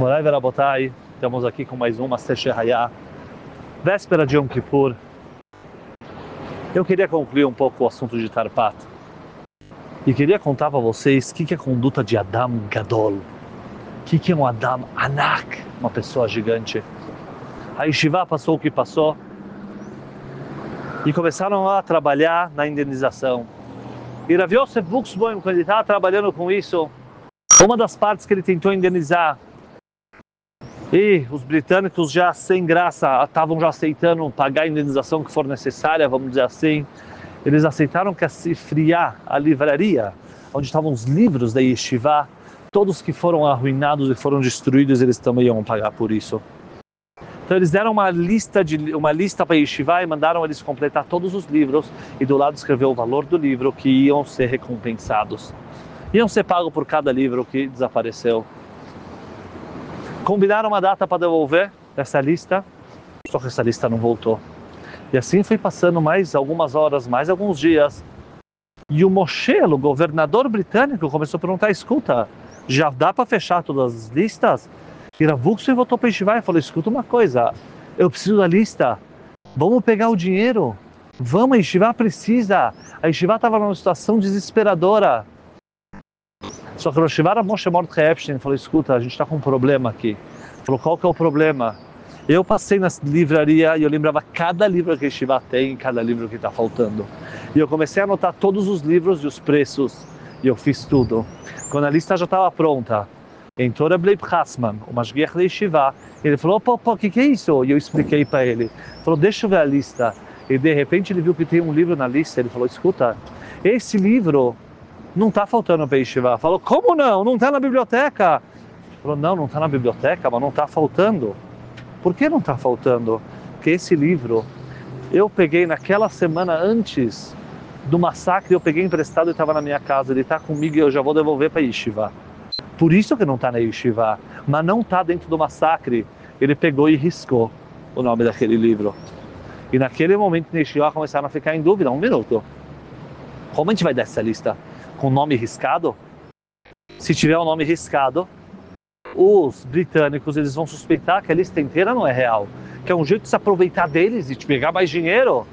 Morai Verabotai, estamos aqui com mais uma Seshehaya, véspera de Yom Kippur. Eu queria concluir um pouco o assunto de Tarpat e queria contar para vocês o que é a conduta de Adam Gadol, o que é um Adam Anak, uma pessoa gigante. A Yeshiva passou o que passou e começaram a trabalhar na indenização. E Rav Yosef Buxbaum, quando ele estava trabalhando com isso, uma das partes que ele tentou indenizar, e os britânicos já sem graça estavam já aceitando pagar a indenização que for necessária, vamos dizer assim. Eles aceitaram que a Sifriá, a livraria, onde estavam os livros da Yeshiva, todos que foram arruinados e foram destruídos, eles também iam pagar por isso. Então eles deram uma lista para a Yeshiva e mandaram eles completar todos os livros e do lado escrever o valor do livro que iam ser recompensados. Iam ser pagos por cada livro que desapareceu. Combinaram uma data para devolver essa lista, só que essa lista não voltou. E assim foi passando mais algumas horas, mais alguns dias. E o Moshe, o governador britânico, começou a perguntar: escuta, já dá para fechar todas as listas? E Rav Buxbaum voltou para a Yeshiva e falou: escuta uma coisa, eu preciso da lista, vamos pegar o dinheiro, vamos, a Yeshiva precisa. A Yeshiva estava numa situação desesperadora. Só que o Rosh Yeshiva Moshe Mordechai Epstein falou: escuta, a gente está com um problema aqui. Falou: qual que é o problema? Eu passei na livraria e eu lembrava cada livro que a Yeshiva tem, cada livro que está faltando. E eu comecei a anotar todos os livros e os preços. E eu fiz tudo. Quando a lista já estava pronta, entrou Reb Leib Hassman, o Mashgiach da Yeshiva. Ele falou: pô, o que é isso? E eu expliquei para ele. Ele falou: deixa eu ver a lista. E de repente ele viu que tem um livro na lista. Ele falou: escuta, esse livro não está faltando para a Yeshiva. Falou: como não? Não está na biblioteca. Falou: não está na biblioteca, mas não está faltando. Por que não está faltando? Porque esse livro eu peguei naquela semana antes do massacre, eu peguei emprestado e estava na minha casa. Ele está comigo e eu já vou devolver para a Yeshiva. Por isso que não está na Yeshiva, mas não está dentro do massacre. Ele pegou e riscou o nome daquele livro. E naquele momento na Yeshiva começaram a ficar em dúvida. Um minuto. Como a gente vai dar essa lista? Com o nome riscado? Se tiver o nome riscado, os britânicos eles vão suspeitar que a lista inteira não é real, que é um jeito de se aproveitar deles e de pegar mais dinheiro.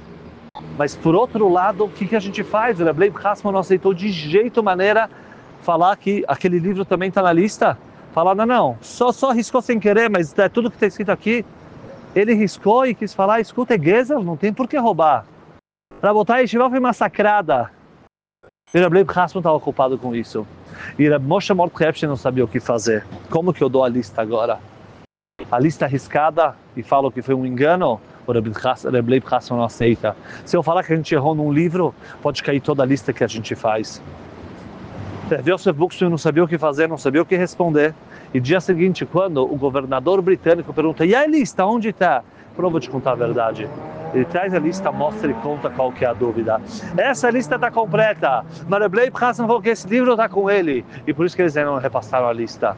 Mas por outro lado, o que a gente faz? O Reb Leib Hassman não aceitou de jeito maneira falar que aquele livro também está na lista. Falar: não, só riscou sem querer, mas é tudo que está escrito aqui. Ele riscou e quis falar: escuta, é Gezer, não tem por que roubar. Para botar a Yeshiva foi massacrada. E Reb Leib Hassman estava ocupado com isso. E Reb Moshe Mordechai Epstein não sabia o que fazer. Como que eu dou a lista agora? A lista arriscada e falo que foi um engano? O Reb Leib Hassman não aceita. Se eu falar que a gente errou num livro, pode cair toda a lista que a gente faz. Rav Yosef Buxbaum não sabia o que fazer, não sabia o que responder. E dia seguinte, quando o governador britânico pergunta: e a lista, onde está? Eu vou te contar a verdade. Ele traz a lista, mostra e conta qual que é a dúvida. Essa lista está completa, mas Reb Leib Hassman falou que esse livro está com ele. E por isso que eles ainda não repassaram a lista.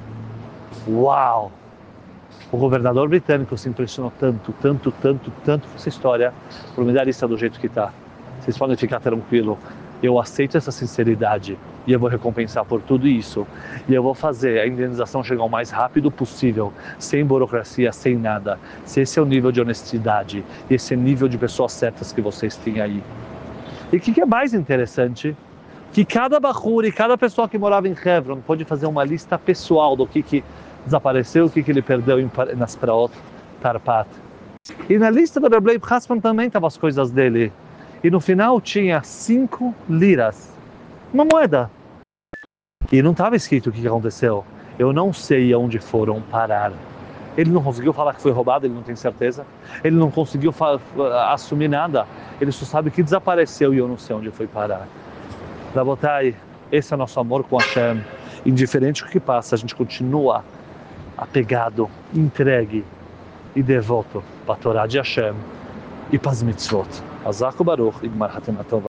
Uau! O governador britânico se impressionou tanto com essa história, por me dar a lista do jeito que está. Vocês podem ficar tranquilo. Eu aceito essa sinceridade e eu vou recompensar por tudo isso. E eu vou fazer a indenização chegar o mais rápido possível, sem burocracia, sem nada. Se esse é o nível de honestidade, esse é o nível de pessoas certas que vocês têm aí. E o que é mais interessante? Que cada Bahur e cada pessoa que morava em Hebron pode fazer uma lista pessoal do que desapareceu, o que ele perdeu nas Praot Tarpat. E na lista do Reb Leib Hassman também estavam as coisas dele. E no final tinha 5 liras, uma moeda. E não estava escrito o que aconteceu. Eu não sei aonde foram parar. Ele não conseguiu falar que foi roubado, ele não tem certeza. Ele não conseguiu assumir nada. Ele só sabe que desapareceu e eu não sei onde foi parar. Rabotai, esse é o nosso amor com Hashem. Indiferente do que passa, a gente continua apegado, entregue e devoto para a Torá de Hashem e para as mitzvot. Hazak Baruch, Igmar Hatanah Tova.